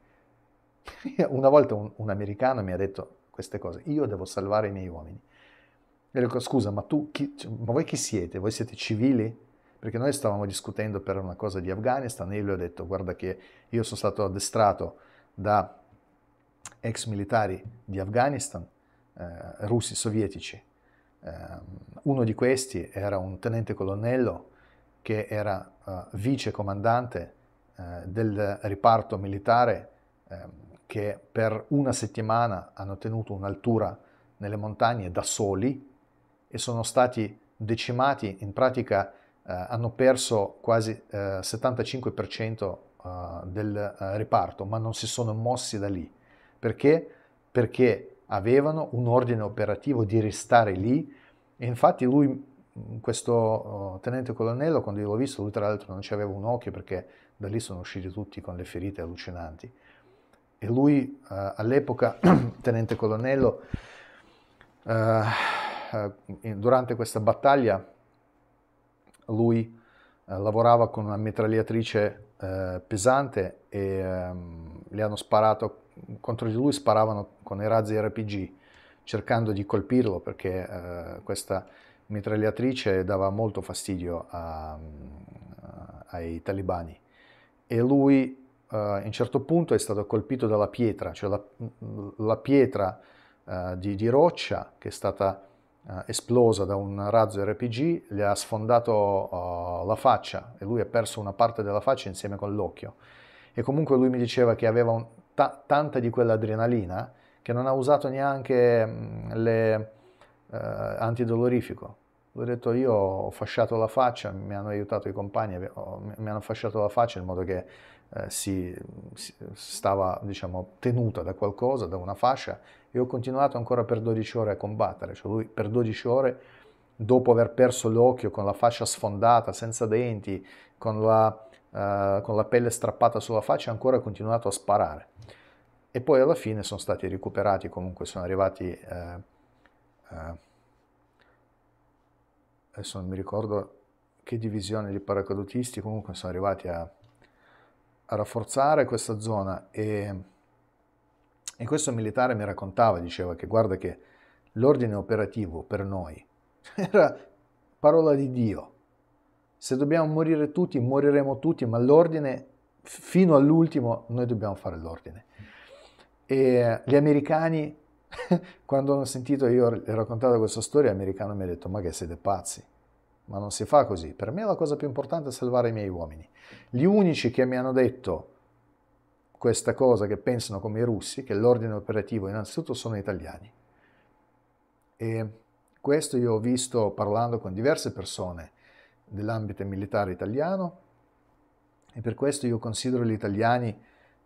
Una volta un, un americano mi ha detto queste cose, io devo salvare i miei uomini. E dico, scusa, ma tu, chi, ma voi chi siete? Voi siete civili? Perché noi stavamo discutendo per una cosa di Afghanistan e io gli ho detto, guarda che io sono stato addestrato da ex militari di Afghanistan, eh, russi sovietici. Eh, uno di questi era un tenente colonnello che era eh, vice comandante eh, del riparto militare eh, che per una settimana hanno tenuto un'altura nelle montagne da soli e sono stati decimati, in pratica eh, hanno perso quasi eh, settantacinque per cento eh, del eh, riparto, ma non si sono mossi da lì. Perché? Perché avevano un ordine operativo di restare lì e infatti lui, questo uh, tenente colonnello, quando io l'ho visto, lui tra l'altro non c'aveva un occhio perché da lì sono usciti tutti con le ferite allucinanti. E lui uh, all'epoca, tenente colonnello, uh, uh, durante questa battaglia, lui uh, lavorava con una mitragliatrice uh, pesante e um, gli hanno sparato, contro di lui sparavano con i razzi R P G, cercando di colpirlo perché uh, questa mitragliatrice dava molto fastidio a, a, ai talibani. E lui uh, a un certo punto è stato colpito dalla pietra, cioè la, la pietra uh, di, di roccia che è stata uh, esplosa da un razzo R P G, gli ha sfondato uh, la faccia e lui ha perso una parte della faccia insieme con l'occhio. E comunque lui mi diceva che aveva un, ta, tanta di quell'adrenalina che non ha usato neanche mh, le uh, antidolorifico. Lui ha detto io ho fasciato la faccia, mi hanno aiutato i compagni, mi hanno fasciato la faccia in modo che eh, si, si stava, diciamo, tenuta da qualcosa, da una fascia, e ho continuato ancora per dodici ore a combattere. Cioè lui per dodici ore, dopo aver perso l'occhio con la fascia sfondata, senza denti, con la, uh, con la pelle strappata sulla faccia, ha ancora continuato a sparare. E poi alla fine sono stati recuperati, comunque sono arrivati... Eh, eh, adesso non mi ricordo che divisione di paracadutisti, comunque sono arrivati a, a rafforzare questa zona e, e questo militare mi raccontava, diceva che guarda che l'ordine operativo per noi era parola di Dio, se dobbiamo morire tutti, moriremo tutti, ma l'ordine, fino all'ultimo, noi dobbiamo fare l'ordine. E gli americani, quando hanno sentito, io ho raccontato questa storia, l'americano mi ha detto, ma che siete pazzi? Ma non si fa così. Per me la cosa più importante è salvare i miei uomini. Gli unici che mi hanno detto questa cosa, che pensano come i russi, che l'ordine operativo innanzitutto sono italiani. E questo io ho visto parlando con diverse persone dell'ambito militare italiano e per questo io considero gli italiani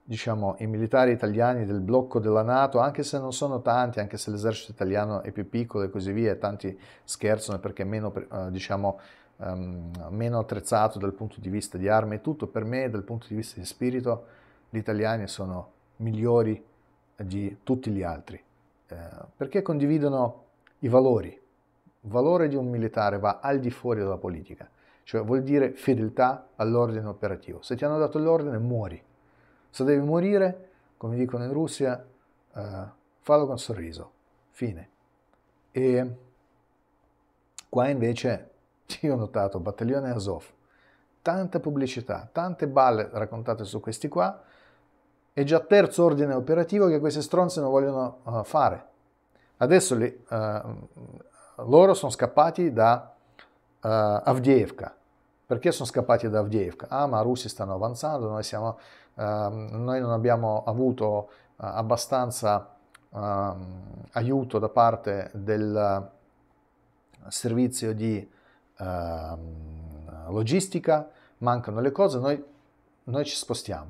diciamo, i militari italiani del blocco della NATO, anche se non sono tanti, anche se l'esercito italiano è più piccolo e così via, e tanti scherzano perché è meno, eh, diciamo, um, meno attrezzato dal punto di vista di armi e tutto, per me dal punto di vista di spirito gli italiani sono migliori di tutti gli altri, eh, perché condividono i valori. Il valore di un militare va al di fuori della politica, cioè vuol dire fedeltà all'ordine operativo. Se ti hanno dato l'ordine, muori. Se devi morire, come dicono in Russia, uh, fallo con sorriso, fine. E qua invece io ho notato battaglione Azov, tanta pubblicità, tante balle raccontate su questi qua, è già terzo ordine operativo che questi stronzi non vogliono uh, fare. Adesso li, uh, loro sono scappati da uh, Avdiivka. Perché sono scappati da Avdiivka? Ah, ma i russi stanno avanzando, noi, siamo, uh, noi non abbiamo avuto uh, abbastanza uh, aiuto da parte del uh, servizio di uh, logistica, mancano le cose, noi, noi ci spostiamo.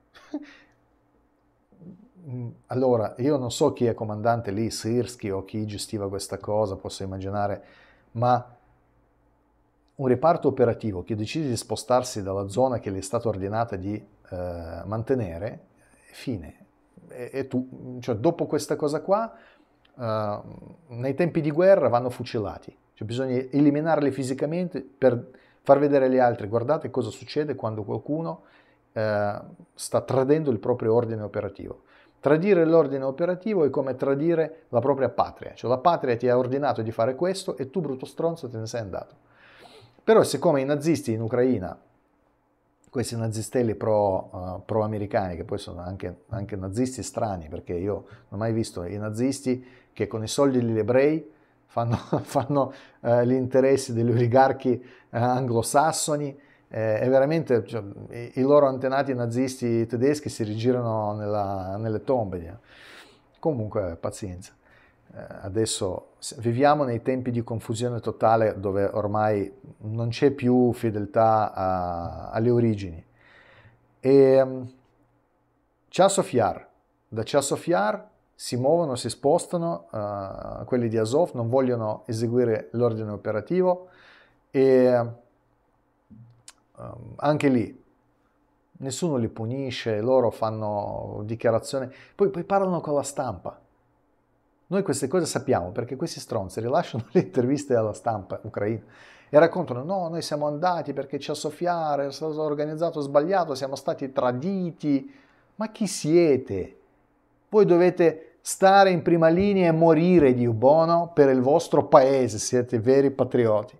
Allora, io non so chi è comandante lì, Sirski o chi gestiva questa cosa, posso immaginare, ma un reparto operativo che decide di spostarsi dalla zona che gli è stata ordinata di eh, mantenere, fine. E, e tu, cioè, dopo questa cosa qua, eh, nei tempi di guerra vanno fucilati. Cioè, bisogna eliminarli fisicamente per far vedere agli altri, guardate cosa succede quando qualcuno eh, sta tradendo il proprio ordine operativo. Tradire l'ordine operativo è come tradire la propria patria, cioè la patria ti ha ordinato di fare questo e tu, brutto stronzo, te ne sei andato. Però siccome i nazisti in Ucraina, questi nazistelli pro, uh, pro-americani, che poi sono anche, anche nazisti strani, perché io non ho mai visto i nazisti che con i soldi degli ebrei fanno, fanno uh, gli interessi degli oligarchi uh, anglosassoni, eh, e veramente cioè, i, i loro antenati nazisti tedeschi si rigirano nella, nelle tombe. Comunque, pazienza. Adesso viviamo nei tempi di confusione totale dove ormai non c'è più fedeltà a, alle origini. E um, Chasov Yar, da Chasov Yar si muovono, si spostano, uh, quelli di Azov non vogliono eseguire l'ordine operativo e um, anche lì nessuno li punisce, loro fanno dichiarazioni, poi, poi parlano con la stampa. Noi queste cose sappiamo perché questi stronzi rilasciano le interviste alla stampa ucraina e raccontano no, noi siamo andati perché Chasov Yar è stato organizzato sbagliato, siamo stati traditi. Ma chi siete? Voi dovete stare in prima linea e morire di buono per il vostro paese, siete veri patrioti.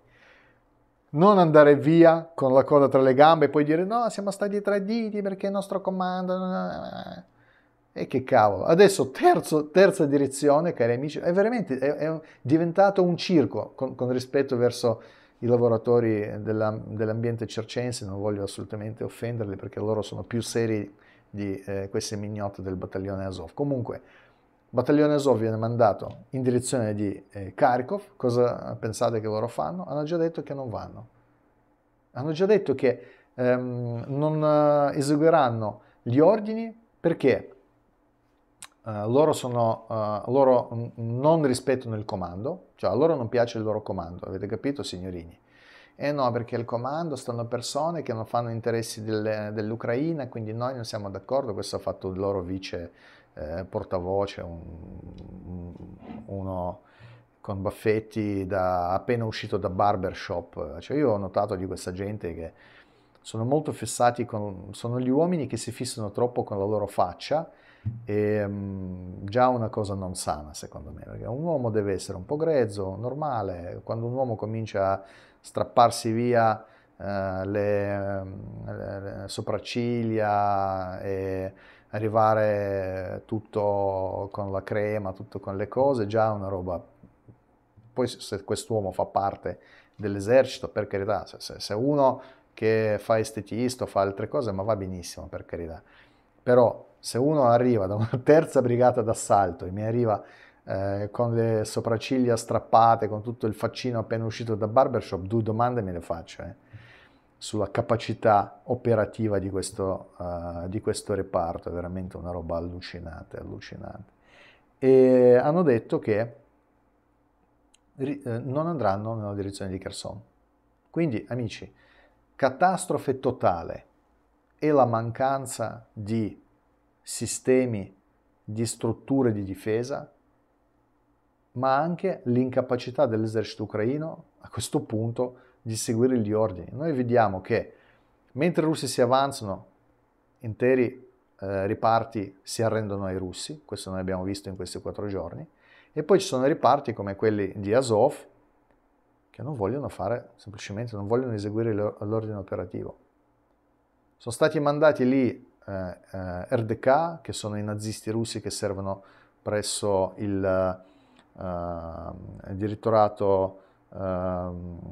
Non andare via con la coda tra le gambe e poi dire no, siamo stati traditi perché il nostro comando... E che cavolo, adesso terzo, terza direzione, cari amici, è veramente è, è diventato un circo con, con rispetto verso i lavoratori della, dell'ambiente circense, non voglio assolutamente offenderli perché loro sono più seri di eh, queste mignotte del battaglione Azov. Comunque, il battaglione Azov viene mandato in direzione di eh, Kharkov, cosa pensate che loro fanno? Hanno già detto che non vanno. Hanno già detto che ehm, non uh, eseguiranno gli ordini perché Uh, loro, sono, uh, loro non rispettano il comando, cioè a loro non piace il loro comando, avete capito signorini? E no, perché il comando stanno persone che non fanno interessi delle, dell'Ucraina, quindi noi non siamo d'accordo, questo ha fatto il loro vice eh, portavoce, un, uno con baffetti da, appena uscito da barbershop, cioè io ho notato di questa gente che sono molto fissati con, sono gli uomini che si fissano troppo con la loro faccia, è um, già una cosa non sana secondo me, perché un uomo deve essere un po' grezzo, normale, quando un uomo comincia a strapparsi via uh, le, le, le sopracciglia e arrivare tutto con la crema, tutto con le cose, già una roba. Poi se quest'uomo fa parte dell'esercito, per carità, se, se uno che fa estetista o fa altre cose, ma va benissimo, per carità, però se uno arriva da una terza brigata d'assalto e mi arriva eh, con le sopracciglia strappate, con tutto il faccino appena uscito da barbershop, due domande me le faccio. Eh. sulla capacità operativa di questo, uh, di questo reparto, è veramente una roba allucinante, allucinante. E hanno detto che eh, non andranno nella direzione di Kherson. Quindi, amici, catastrofe totale e la mancanza di sistemi, di strutture di difesa, ma anche l'incapacità dell'esercito ucraino a questo punto di seguire gli ordini. Noi vediamo che mentre i russi si avanzano, interi eh, riparti si arrendono ai russi, questo noi abbiamo visto in questi quattro giorni, e poi ci sono riparti come quelli di Azov che non vogliono fare, semplicemente non vogliono eseguire l'ordine operativo. Sono stati mandati lì eh, eh, R D K, che sono i nazisti russi che servono presso il Uh, il direttorato uh,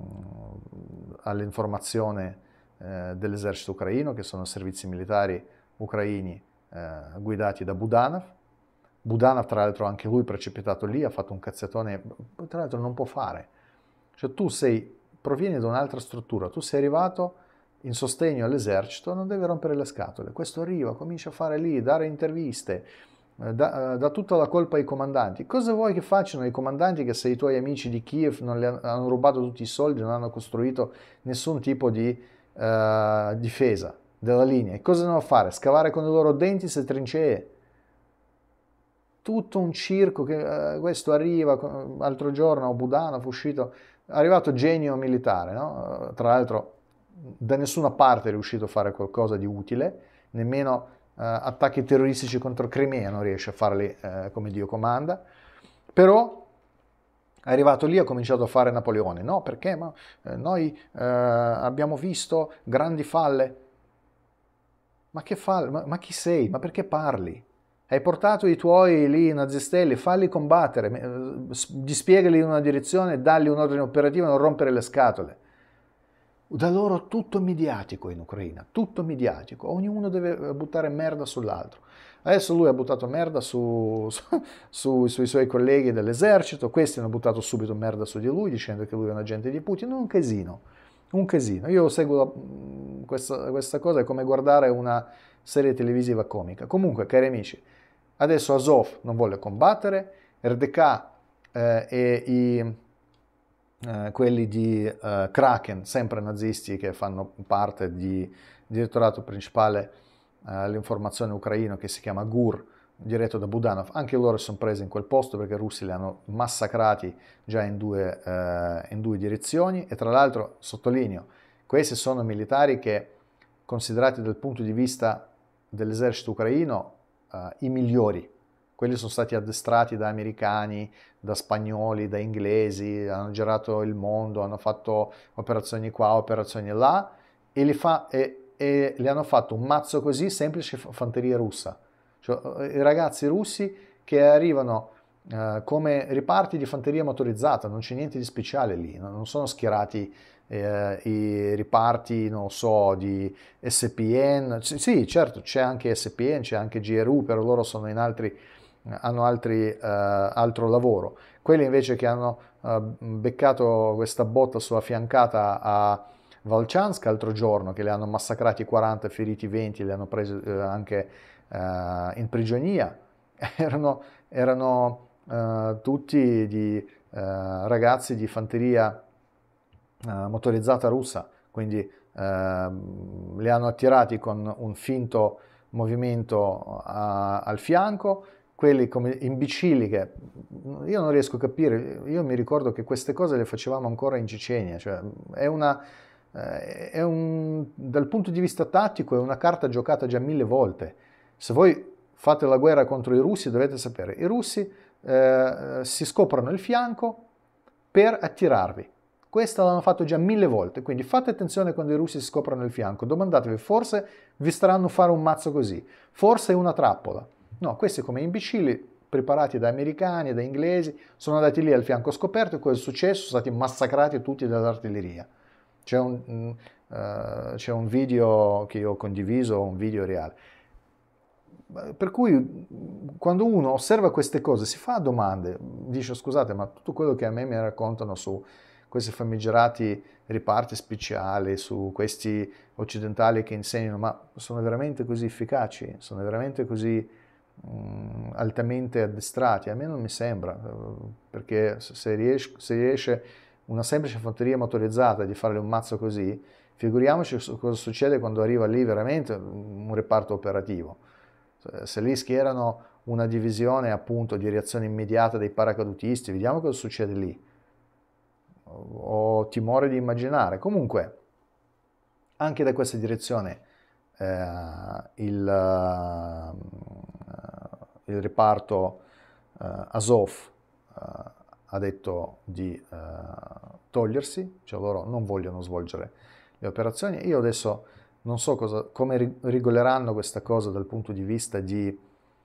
all'informazione uh, dell'esercito ucraino, che sono servizi militari ucraini uh, guidati da Budanov. Budanov, tra l'altro, anche lui precipitato lì, ha fatto un cazziatone, tra l'altro non può fare. Cioè tu sei, provieni da un'altra struttura, tu sei arrivato in sostegno all'esercito, non devi rompere le scatole. Questo arriva, comincia a fare lì, dare interviste, Da, da tutta la colpa ai comandanti. Cosa vuoi che facciano i comandanti che se i tuoi amici di Kiev non le hanno rubato tutti i soldi, non hanno costruito nessun tipo di uh, difesa della linea? E cosa devono fare? Scavare con i loro denti se trincee? Tutto un circo che uh, questo arriva, l'altro giorno Budanov è uscito, è arrivato genio militare, no? Tra l'altro da nessuna parte è riuscito a fare qualcosa di utile, nemmeno Uh, attacchi terroristici contro Crimea non riesce a farli uh, come Dio comanda, però è arrivato lì e ha cominciato a fare Napoleone. No, perché ma, eh, noi uh, abbiamo visto grandi falle. Ma che falle? Ma, ma chi sei? Ma perché parli? Hai portato i tuoi lì nazistelli, falli combattere, uh, dispiegali in una direzione, dalli un ordine operativo e non rompere le scatole. Da loro tutto mediatico in Ucraina, tutto mediatico, ognuno deve buttare merda sull'altro. Adesso lui ha buttato merda su, su, su, sui suoi colleghi dell'esercito, questi hanno buttato subito merda su di lui dicendo che lui è un agente di Putin, un casino, un casino. Io seguo questa, questa cosa, è come guardare una serie televisiva comica. Comunque, cari amici, adesso Azov non vuole combattere, R D K eh, e i... Uh, quelli di uh, Kraken, sempre nazisti che fanno parte di direttorato principale uh, all'informazione ucraino che si chiama GUR, diretto da Budanov, anche loro sono presi in quel posto perché i russi li hanno massacrati già in due, uh, in due direzioni e tra l'altro, sottolineo, questi sono militari che, considerati dal punto di vista dell'esercito ucraino, uh, i migliori. Quelli sono stati addestrati da americani, da spagnoli, da inglesi, hanno girato il mondo, hanno fatto operazioni qua, operazioni là, e li, fa, e, e li hanno fatto un mazzo così, semplice fanteria russa. Cioè, i ragazzi russi che arrivano eh, come riparti di fanteria motorizzata, non c'è niente di speciale lì, non sono schierati eh, i riparti, non so, di S P N, C- sì, certo, c'è anche S P N, c'è anche G R U, però loro sono in altri hanno altri, uh, altro lavoro. Quelli invece che hanno uh, beccato questa botta sulla fiancata a Volchansk l'altro giorno, che li hanno massacrati quaranta, feriti venti, li hanno presi uh, anche uh, in prigionia, erano, erano uh, tutti di, uh, ragazzi di fanteria uh, motorizzata russa, quindi uh, li hanno attirati con un finto movimento a, al fianco, quelli come imbecilli che io non riesco a capire. Io mi ricordo che queste cose le facevamo ancora in Cecenia, cioè è una è un, dal punto di vista tattico è una carta giocata già mille volte. Se voi fate la guerra contro i russi dovete sapere, i russi eh, si scoprono il fianco per attirarvi. Questo l'hanno fatto già mille volte, quindi fate attenzione quando i russi si scoprono il fianco, domandatevi, forse vi staranno a fare un mazzo così, forse è una trappola. No, questi come imbecilli preparati da americani, da inglesi, sono andati lì al fianco scoperto e cosa è successo? Sono stati massacrati tutti dall'artiglieria. C'è un, uh, c'è un video che io ho condiviso, un video reale. Per cui quando uno osserva queste cose si fa domande, dice scusate ma tutto quello che a me mi raccontano su questi famigerati riparti speciali, su questi occidentali che insegnano, ma sono veramente così efficaci? Sono veramente così mh, altamente addestrati? A me non mi sembra, perché se riesce, se riesce una semplice fanteria motorizzata di fare un mazzo così, figuriamoci cosa succede quando arriva lì veramente un reparto operativo. Se lì schierano una divisione appunto di reazione immediata dei paracadutisti, vediamo cosa succede lì. Ho timore di immaginare. Comunque, anche da questa direzione eh, il, uh, il reparto uh, Azov uh, ha detto di uh, togliersi, cioè loro non vogliono svolgere le operazioni. Io adesso non so cosa, come regoleranno questa cosa dal punto di vista di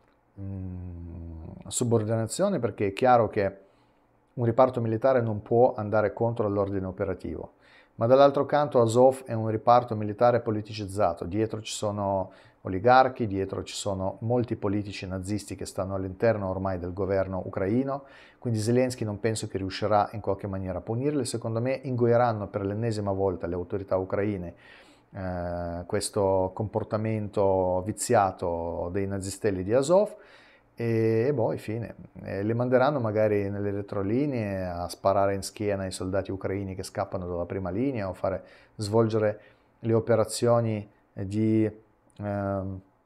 mh, subordinazione, perché è chiaro che un riparto militare non può andare contro l'ordine operativo, ma dall'altro canto Azov è un riparto militare politicizzato, dietro ci sono oligarchi, dietro ci sono molti politici nazisti che stanno all'interno ormai del governo ucraino, quindi Zelensky non penso che riuscirà in qualche maniera a punirli. Secondo me ingoieranno per l'ennesima volta le autorità ucraine eh, questo comportamento viziato dei nazistelli di Azov e, e poi fine, e le manderanno magari nelle retrolinee a sparare in schiena ai soldati ucraini che scappano dalla prima linea o fare svolgere le operazioni di eh,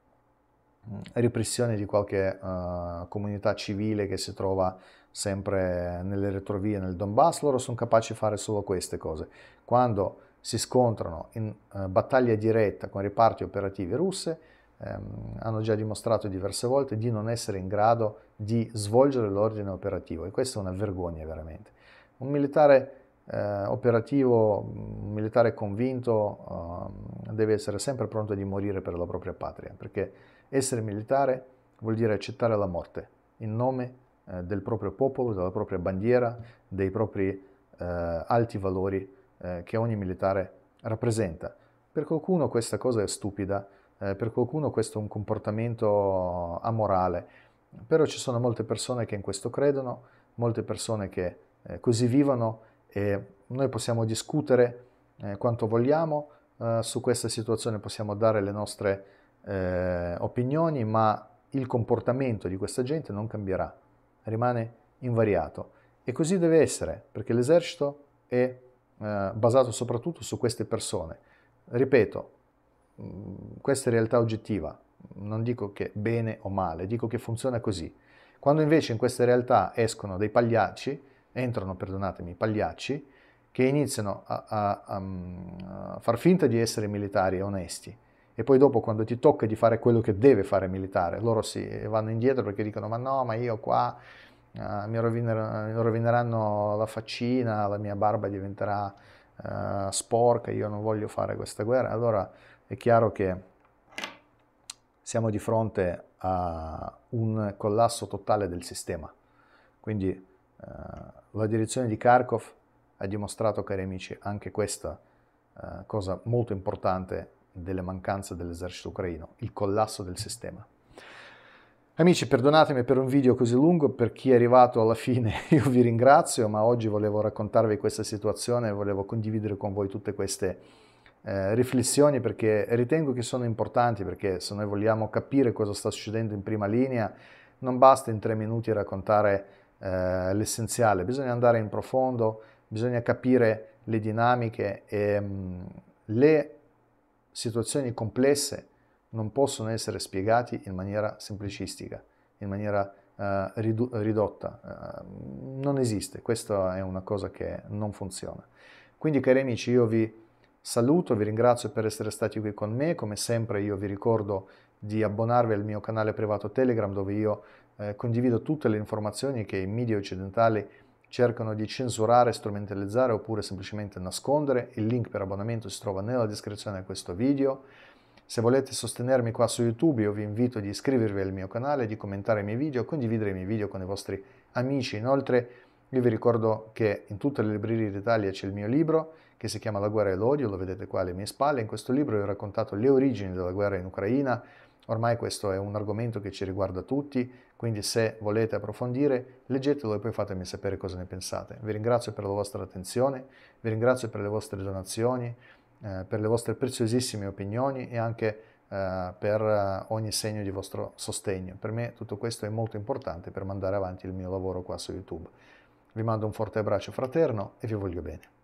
repressione di qualche uh, comunità civile che si trova sempre nelle retrovie nel Donbass. Loro sono capaci di fare solo queste cose. Quando si scontrano in uh, battaglia diretta con reparti operativi russe, ehm, hanno già dimostrato diverse volte di non essere in grado di svolgere l'ordine operativo, e questa è una vergogna veramente. Un militare eh, operativo, un militare convinto uh, deve essere sempre pronto di morire per la propria patria, perché essere militare vuol dire accettare la morte in nome eh, del proprio popolo, della propria bandiera, dei propri eh, alti valori eh, che ogni militare rappresenta. Per qualcuno questa cosa è stupida, eh, per qualcuno questo è un comportamento amorale, però ci sono molte persone che in questo credono, molte persone che eh, così vivono, e noi possiamo discutere eh, quanto vogliamo eh, su questa situazione, possiamo dare le nostre Eh, opinioni, ma il comportamento di questa gente non cambierà, rimane invariato, e così deve essere, perché l'esercito è eh, basato soprattutto su queste persone. Ripeto, mh, questa è realtà oggettiva, non dico che bene o male, dico che funziona così. Quando invece in queste realtà escono dei pagliacci, entrano, perdonatemi, pagliacci, che iniziano a, a, a, a far finta di essere militari onesti, e poi dopo quando ti tocca di fare quello che deve fare militare, loro si vanno indietro perché dicono ma no, ma io qua uh, mi, rovineranno, mi rovineranno la faccina, la mia barba diventerà uh, sporca, io non voglio fare questa guerra. Allora è chiaro che siamo di fronte a un collasso totale del sistema. Quindi uh, la direzione di Kharkov ha dimostrato, cari amici, anche questa uh, cosa molto importante delle mancanze dell'esercito ucraino, il collasso del sistema. Amici, perdonatemi per un video così lungo, per chi è arrivato alla fine io vi ringrazio, ma oggi volevo raccontarvi questa situazione, volevo condividere con voi tutte queste eh, riflessioni, perché ritengo che sono importanti, perché se noi vogliamo capire cosa sta succedendo in prima linea, non basta in tre minuti raccontare eh, l'essenziale, bisogna andare in profondo, bisogna capire le dinamiche e mh, le situazioni complesse non possono essere spiegate in maniera semplicistica, in maniera uh, ridu- ridotta. Uh, non esiste, questa è una cosa che non funziona. Quindi, cari amici, io vi saluto, vi ringrazio per essere stati qui con me. Come sempre io vi ricordo di abbonarvi al mio canale privato Telegram, dove io eh, condivido tutte le informazioni che i media occidentali cercano di censurare, strumentalizzare oppure semplicemente nascondere. Il link per abbonamento si trova nella descrizione di questo video. Se volete sostenermi qua su YouTube, io vi invito ad iscrivervi al mio canale, di commentare i miei video, condividere i miei video con i vostri amici. Inoltre io vi ricordo che in tutte le librerie d'Italia c'è il mio libro che si chiama La guerra e l'odio, lo vedete qua alle mie spalle. In questo libro io ho raccontato le origini della guerra in Ucraina, Ormai questo è un argomento che ci riguarda tutti, quindi se volete approfondire, leggetelo e poi fatemi sapere cosa ne pensate. Vi ringrazio per la vostra attenzione, vi ringrazio per le vostre donazioni, eh, per le vostre preziosissime opinioni e anche eh, per eh, ogni segno di vostro sostegno. Per me tutto questo è molto importante per mandare avanti il mio lavoro qua su YouTube. Vi mando un forte abbraccio fraterno e vi voglio bene.